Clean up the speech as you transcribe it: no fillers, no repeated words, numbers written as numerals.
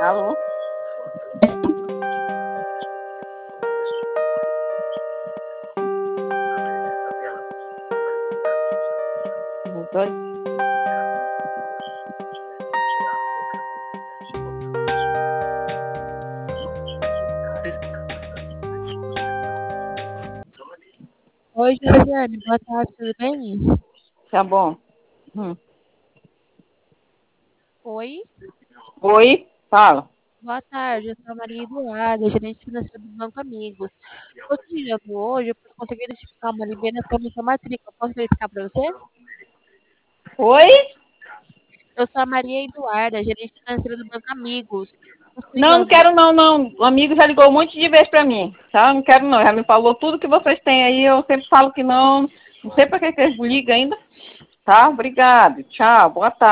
Alô? Dois. Oi, Josiane, boa tarde, tudo bem? Tá bom. Oi, Oi, fala. boa tarde, eu sou a Maria Eduarda, gerente financeira do Banco Amigos. Eu te ligando hoje para conseguir identificar uma liberação da sua matrícula. Posso verificar para você? Oi? Eu sou a Maria Eduarda, gerente financeira do Banco Amigos. Eu tô Não, não ligando. quero não, não. O amigo já ligou um monte de vezes pra mim, tá? Não quero não. Já me falou tudo que vocês têm aí, eu sempre falo que não. Não sei pra que eles ligam ainda. Tá? Obrigado. Tchau. Boa tarde.